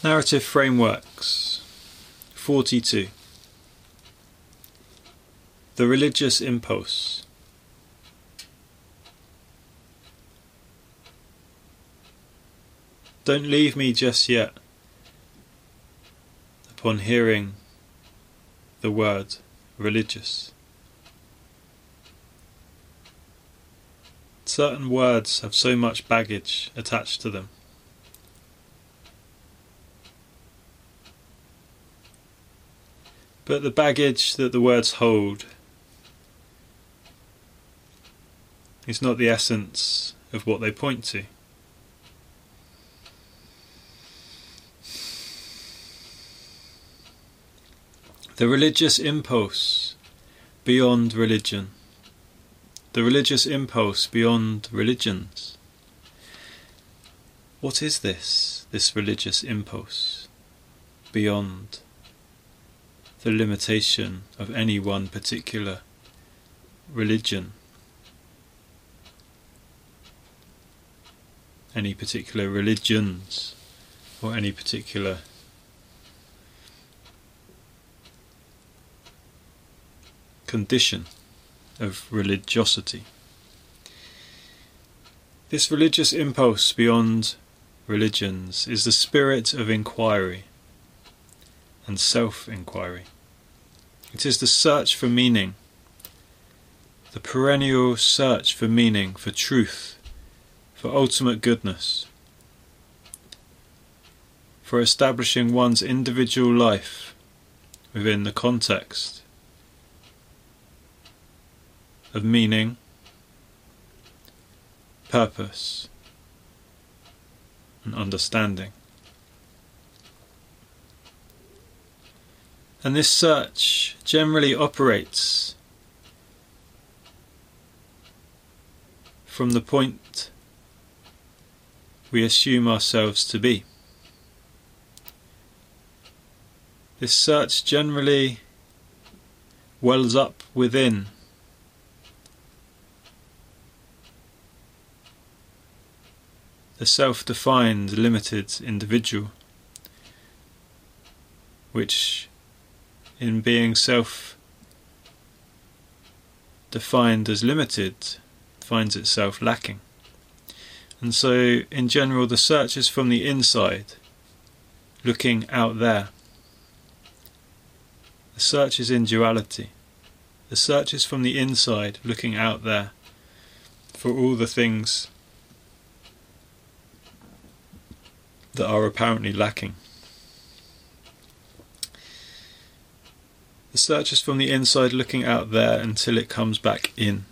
Narrative frameworks. 42. The religious impulse. Don't leave me just yet. Upon hearing the word religious. Certain words have so much baggage attached to them. But the baggage that the words hold is not the essence of what they point to. The religious impulse beyond religion. The religious impulse beyond religions. What is this religious impulse beyond the limitation of any one particular religion, any particular religions, or any particular condition of religiosity? This religious impulse beyond religions is the spirit of inquiry and self-inquiry. It is the search for meaning, the perennial search for meaning, for truth, for ultimate goodness, for establishing one's individual life within the context of meaning, purpose, and understanding. And this search generally operates from the point we assume ourselves to be. This search generally wells up within the self-defined, limited individual, which, in being self-defined as limited, finds itself lacking. And so, in general, the search is from the inside, looking out there. The search is in duality. The search is from the inside, looking out there, for all the things that are apparently lacking. The search is from the inside, looking out there until it comes back in.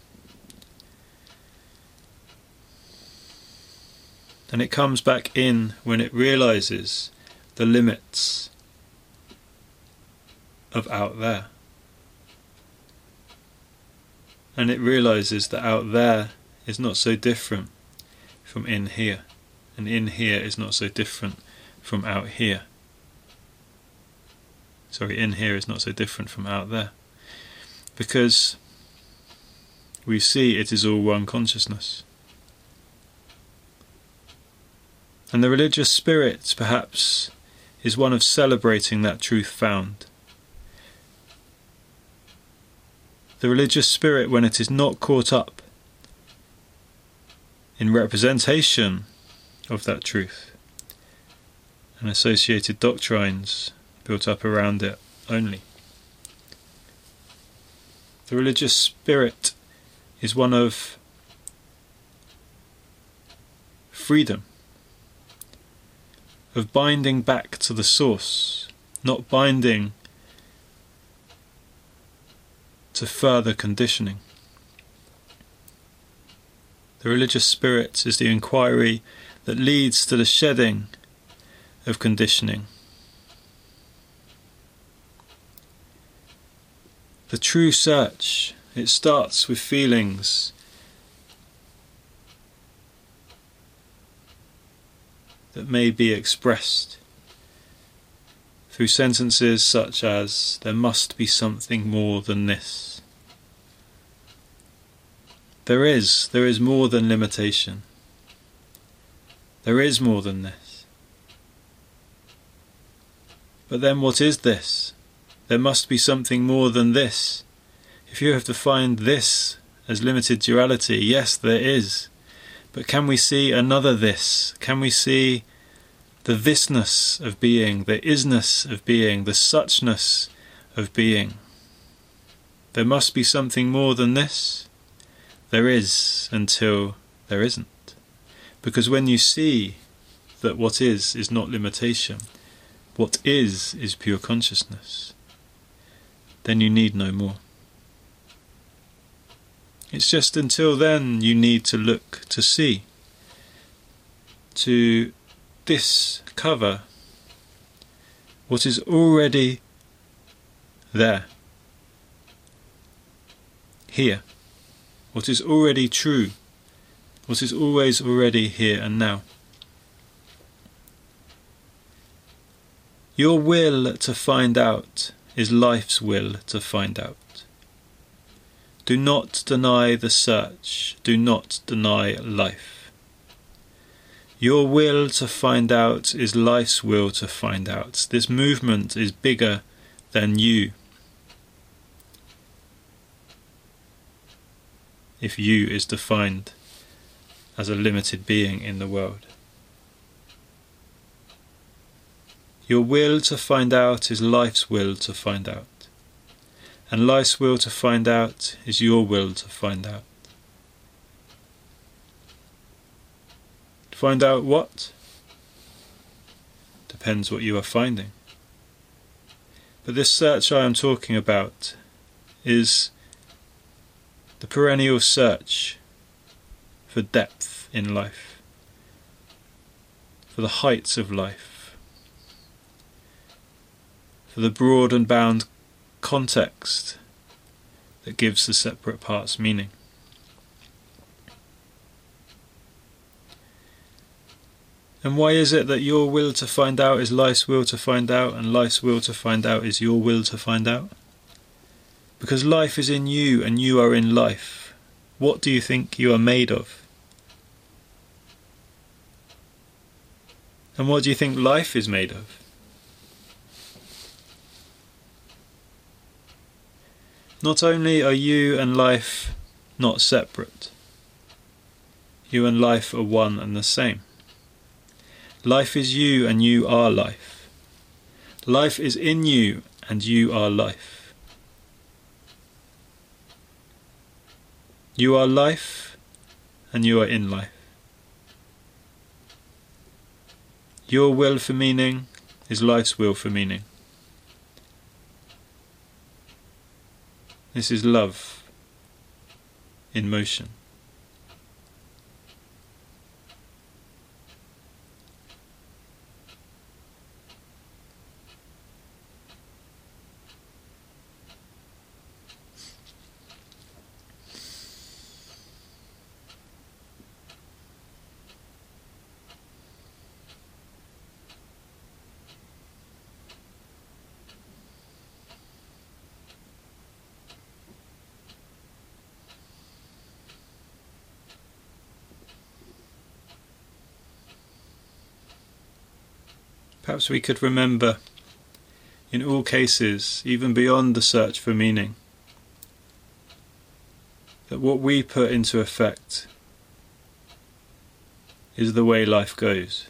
And it comes back in when it realizes the limits of out there. And it realizes that out there is not so different from in here. And in here is not so different from out here. Sorry, in here is not so different from out there. Because we see it is all one consciousness. And the religious spirit, perhaps, is one of celebrating that truth found. The religious spirit, when it is not caught up in representation of that truth and associated doctrines built up around it only. The religious spirit is one of freedom, of binding back to the source, not binding to further conditioning. The religious spirit is the inquiry that leads to the shedding of conditioning. The true search, it starts with feelings that may be expressed through sentences such as, "There must be something more than this." There is more than limitation. There is more than this. But then what is this? There must be something more than this. If you have defined this as limited duality, yes, there is. But can we see another this? Can we see the thisness of being, the isness of being, the suchness of being? There must be something more than this. There is until there isn't. Because when you see that what is not limitation, what is pure consciousness, then you need no more. It's just until then you need to look to see, to discover what is already there, here, what is already true, what is always already here and now. Your will to find out is life's will to find out. Do not deny the search, do not deny life. Your will to find out is life's will to find out. This movement is bigger than you. If you is defined as a limited being in the world. Your will to find out is life's will to find out. And life's will to find out is your will to find out. Find out what? Depends what you are finding. But this search I am talking about is the perennial search for depth in life, for the heights of life, for the broad and bound context that gives the separate parts meaning. And why is it that your will to find out is life's will to find out, and life's will to find out is your will to find out? Because life is in you and you are in life. What do you think you are made of? And what do you think life is made of? Not only are you and life not separate, you and life are one and the same. Life is you and you are life. Life is in you and you are life. You are life and you are in life. Your will for meaning is life's will for meaning. This is love in motion. Perhaps we could remember, in all cases, even beyond the search for meaning, that what we put into effect is the way life goes.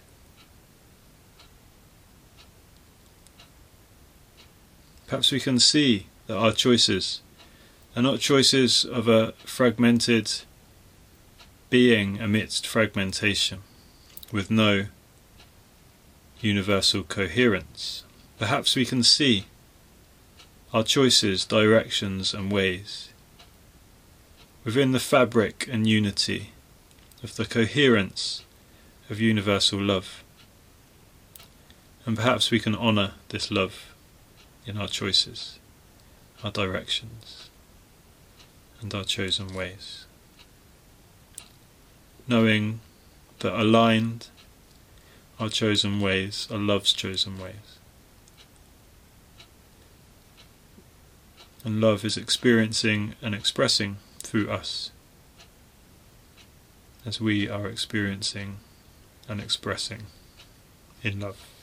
Perhaps we can see that our choices are not choices of a fragmented being amidst fragmentation, with no universal coherence. Perhaps we can see our choices, directions and ways within the fabric and unity of the coherence of universal love. And perhaps we can honour this love in our choices, our directions and our chosen ways, knowing that aligned, our chosen ways are love's chosen ways. And love is experiencing and expressing through us, as we are experiencing and expressing in love.